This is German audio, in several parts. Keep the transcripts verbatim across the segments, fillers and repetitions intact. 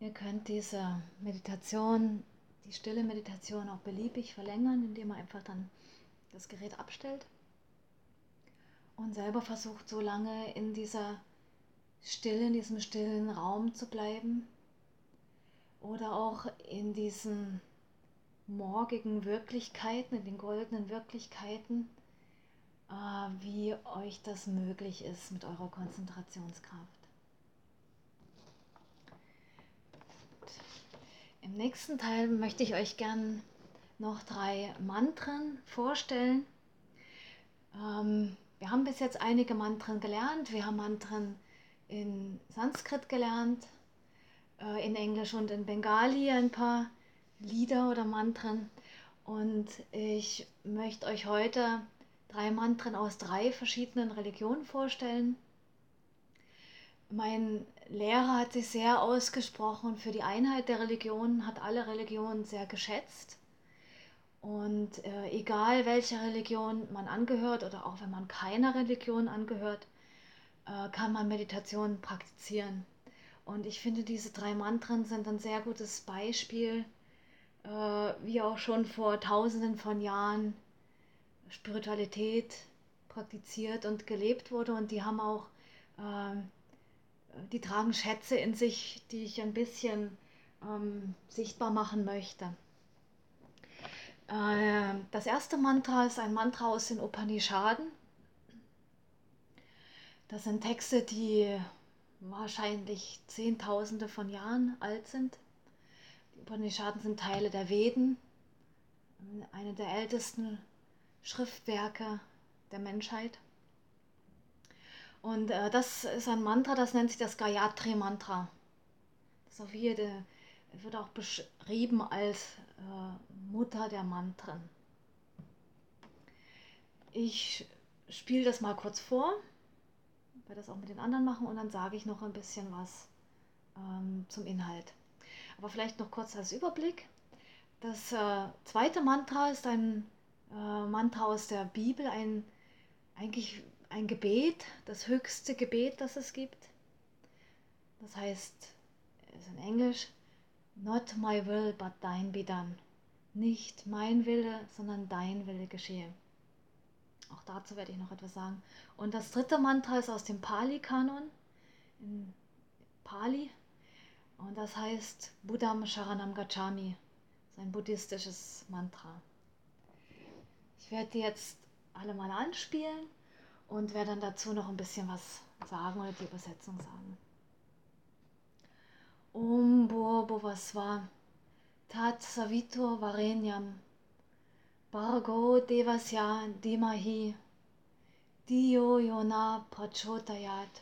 Ihr könnt diese Meditation, die stille Meditation auch beliebig verlängern, indem ihr einfach dann das Gerät abstellt und selber versucht, so lange in dieser Stille, in diesem stillen Raum zu bleiben oder auch in diesen morgigen Wirklichkeiten, in den goldenen Wirklichkeiten, äh, wie euch das möglich ist mit eurer Konzentrationskraft. Im nächsten Teil möchte ich euch gern noch drei Mantren vorstellen. Ähm, wir haben bis jetzt einige Mantren gelernt. Wir haben Mantren in Sanskrit gelernt, äh, in Englisch und in Bengali ein paar Lieder oder Mantren. Und ich möchte euch heute drei Mantren aus drei verschiedenen Religionen vorstellen. Mein Lehrer hat sich sehr ausgesprochen für die Einheit der Religionen, hat alle Religionen sehr geschätzt. Und äh, egal welcher Religion man angehört oder auch wenn man keiner Religion angehört, äh, kann man Meditation praktizieren. Und ich finde, diese drei Mantren sind ein sehr gutes Beispiel, äh, wie auch schon vor tausenden von Jahren Spiritualität praktiziert und gelebt wurde. Und die haben auch äh, die tragen Schätze in sich, die ich ein bisschen ähm, sichtbar machen möchte. Äh, das erste Mantra ist ein Mantra aus den Upanishaden. Das sind Texte, die wahrscheinlich Zehntausende von Jahren alt sind. Die Upanishaden sind Teile der Veden, eine der ältesten Schriftwerke der Menschheit. Und äh, das ist ein Mantra, das nennt sich das Gayatri Mantra. Das ist auf jede, wird auch beschrieben als äh, Mutter der Mantren. Ich spiele das mal kurz vor, werde das auch mit den anderen machen und dann sage ich noch ein bisschen was ähm, zum Inhalt. Aber vielleicht noch kurz als Überblick. Das äh, zweite Mantra ist ein äh, Mantra aus der Bibel, ein, eigentlich ein Gebet, das höchste Gebet, das es gibt. Das heißt, ist in Englisch, Not my will, but thine be done. Nicht mein Wille, sondern dein Wille geschehe. Auch dazu werde ich noch etwas sagen. Und das dritte Mantra ist aus dem Pali-Kanon, in Pali. Und das heißt Buddham Sharanam Gacchami. Das ist ein buddhistisches Mantra. Ich werde die jetzt alle mal anspielen und werde dann dazu noch ein bisschen was sagen oder die Übersetzung sagen. Om Bhurvasva Tat Savitur Varenyam Bhargo Devasya Dhimahi Diyo Yona Prachodayat.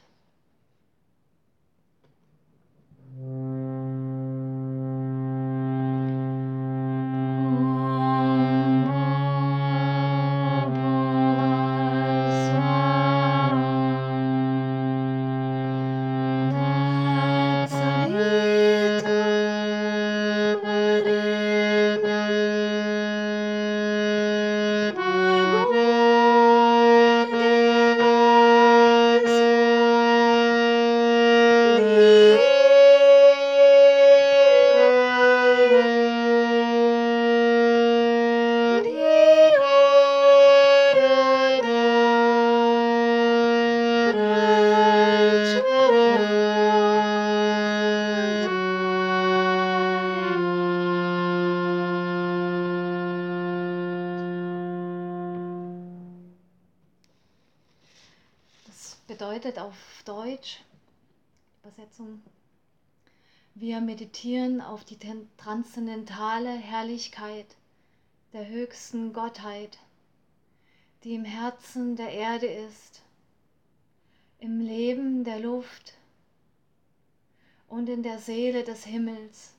Bedeutet auf Deutsch, Übersetzung, wir meditieren auf die transzendentale Herrlichkeit der höchsten Gottheit, die im Herzen der Erde ist, im Leben der Luft und in der Seele des Himmels.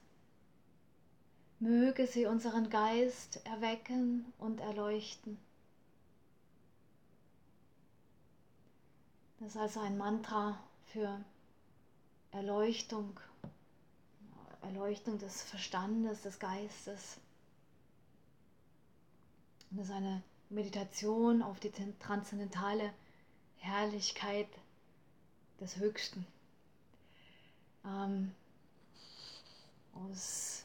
Möge sie unseren Geist erwecken und erleuchten. Das ist also ein Mantra für Erleuchtung, Erleuchtung des Verstandes, des Geistes. Und das ist eine Meditation auf die transzendentale Herrlichkeit des Höchsten. Ähm, Aus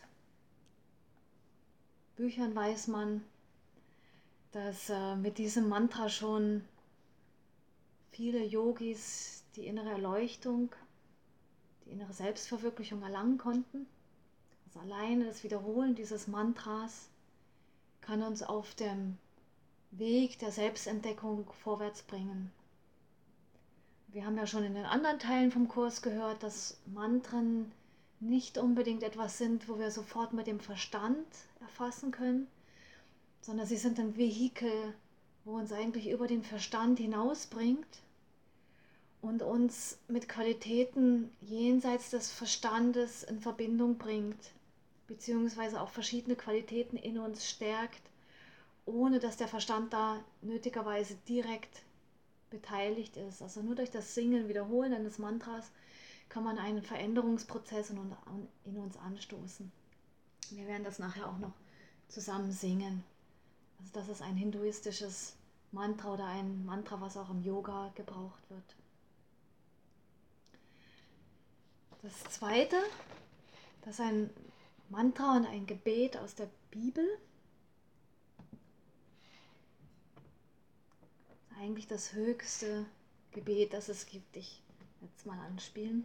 Büchern weiß man, dass äh, mit diesem Mantra schon viele Yogis die innere Erleuchtung, die innere Selbstverwirklichung erlangen konnten. Also alleine das Wiederholen dieses Mantras kann uns auf dem Weg der Selbstentdeckung vorwärts bringen. Wir haben ja schon in den anderen Teilen vom Kurs gehört, dass Mantren nicht unbedingt etwas sind, wo wir sofort mit dem Verstand erfassen können, sondern sie sind ein Vehikel, wo uns eigentlich über den Verstand hinausbringt und uns mit Qualitäten jenseits des Verstandes in Verbindung bringt, beziehungsweise auch verschiedene Qualitäten in uns stärkt, ohne dass der Verstand da nötigerweise direkt beteiligt ist. Also nur durch das Singen, Wiederholen eines Mantras kann man einen Veränderungsprozess in uns anstoßen. Wir werden das nachher auch noch zusammen singen. Also das ist ein hinduistisches Mantra oder ein Mantra, was auch im Yoga gebraucht wird. Das zweite, das ist ein Mantra und ein Gebet aus der Bibel. Das ist eigentlich das höchste Gebet, das es gibt. Ich werde es mal anspielen.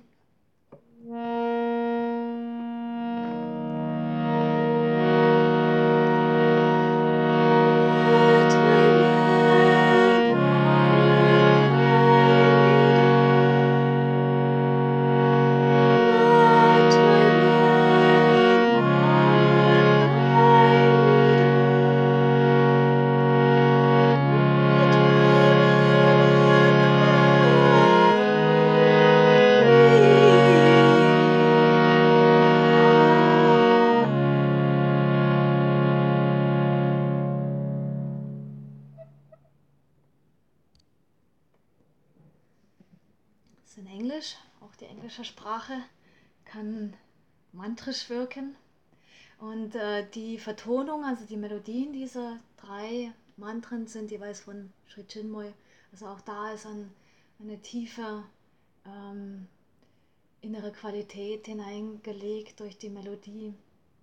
Das ist in Englisch, auch die englische Sprache kann mantrisch wirken. Und äh, die Vertonung, also die Melodien dieser drei Mantren sind jeweils von Sri Chinmoy. Also auch da ist ein, eine tiefe ähm, innere Qualität hineingelegt durch die Melodie.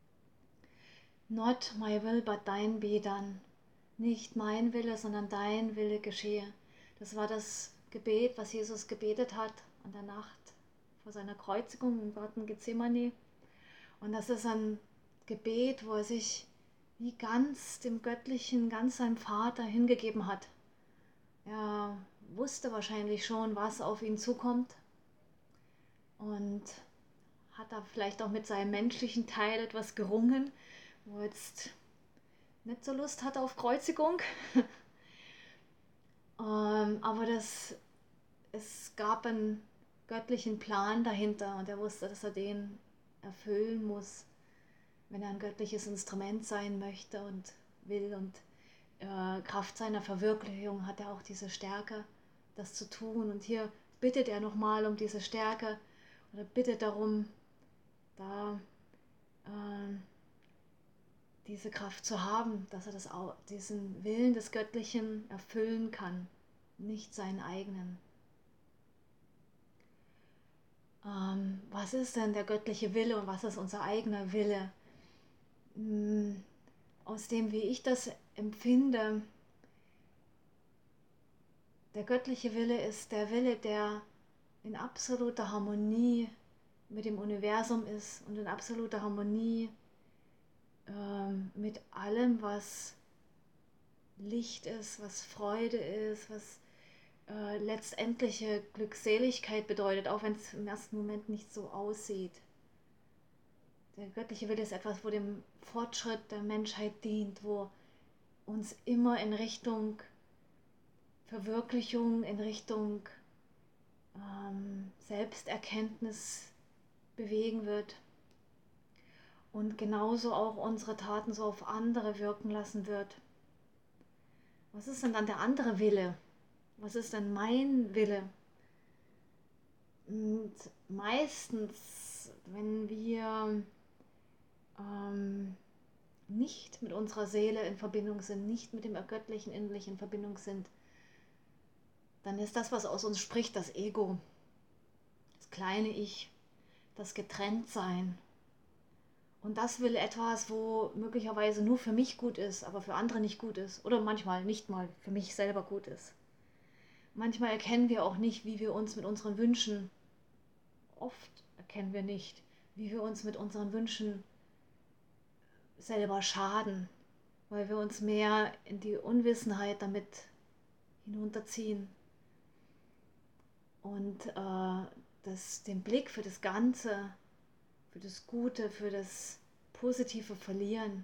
Not my will, but thine be done. Nicht mein Wille, sondern dein Wille geschehe. Das war das Gebet, was Jesus gebetet hat an der Nacht vor seiner Kreuzigung im Garten Gethsemane. Und das ist ein Gebet, wo er sich wie ganz dem Göttlichen, ganz seinem Vater hingegeben hat. Er wusste wahrscheinlich schon, was auf ihn zukommt und hat da vielleicht auch mit seinem menschlichen Teil etwas gerungen, wo er jetzt nicht so Lust hat auf Kreuzigung. ähm, aber das, es gab einen göttlichen Plan dahinter und er wusste, dass er den erfüllen muss, wenn er ein göttliches Instrument sein möchte und will. Und äh, Kraft seiner Verwirklichung hat er auch diese Stärke, das zu tun. Und hier bittet er nochmal um diese Stärke oder bittet darum, da äh, diese Kraft zu haben, dass er das auch, diesen Willen des Göttlichen erfüllen kann, nicht seinen eigenen. Ähm, was ist denn der göttliche Wille und was ist unser eigener Wille? Hm, aus dem, wie ich das empfinde, der göttliche Wille ist der Wille, der in absoluter Harmonie mit dem Universum ist und in absoluter Harmonie ähm, mit allem, was Licht ist, was Freude ist, was äh, letztendliche Glückseligkeit bedeutet, auch wenn es im ersten Moment nicht so aussieht. Der göttliche Wille ist etwas, wo dem Fortschritt der Menschheit dient, wo uns immer in Richtung Verwirklichung, in Richtung ähm, Selbsterkenntnis bewegen wird und genauso auch unsere Taten so auf andere wirken lassen wird. Was ist denn dann der andere Wille? Was ist denn mein Wille? Und meistens, wenn wir ähm, nicht mit unserer Seele in Verbindung sind, nicht mit dem Göttlichen Innerlichen in Verbindung sind, dann ist das, was aus uns spricht, das Ego, das kleine Ich, das Getrenntsein. Und das will etwas, wo möglicherweise nur für mich gut ist, aber für andere nicht gut ist. Oder manchmal nicht mal für mich selber gut ist. Manchmal erkennen wir auch nicht, wie wir uns mit unseren Wünschen, oft erkennen wir nicht, wie wir uns mit unseren Wünschen selber schaden, weil wir uns mehr in die Unwissenheit damit hinunterziehen und äh, das, den Blick für das Ganze, für das Gute, für das Positive verlieren.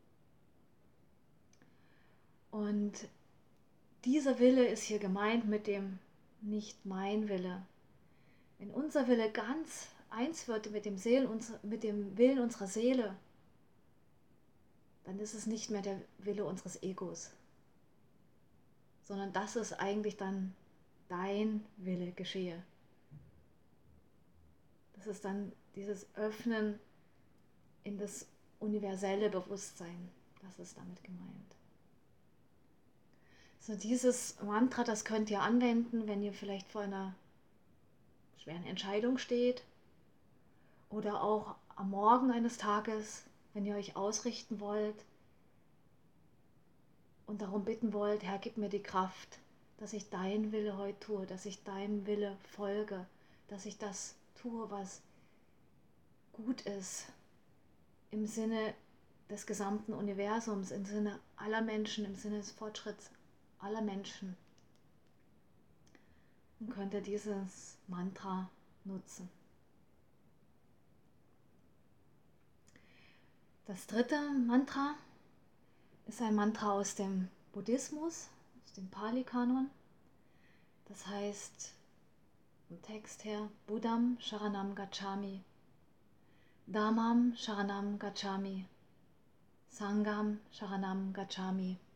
Und dieser Wille ist hier gemeint mit dem nicht mein Wille. Wenn unser Wille ganz eins wird mit dem, Seelen, mit dem Willen unserer Seele, dann ist es nicht mehr der Wille unseres Egos, sondern das ist eigentlich dann dein Wille geschehe. Das ist dann dieses Öffnen in das universelle Bewusstsein. Das ist damit gemeint. So, dieses Mantra, das könnt ihr anwenden, wenn ihr vielleicht vor einer schweren Entscheidung steht oder auch am Morgen eines Tages, wenn ihr euch ausrichten wollt und darum bitten wollt, Herr, gib mir die Kraft, dass ich dein Wille heute tue, dass ich deinem Wille folge, dass ich das tue, was gut ist im Sinne des gesamten Universums, im Sinne aller Menschen, im Sinne des Fortschritts aller Menschen. Dann könnt ihr dieses Mantra nutzen. Das dritte Mantra ist ein Mantra aus dem Buddhismus, aus dem Pali-Kanon. Das heißt vom Text her Buddham Sharanam Gacchami, Dhammam Sharanam Gacchami, Sangham Sharanam Gacchami.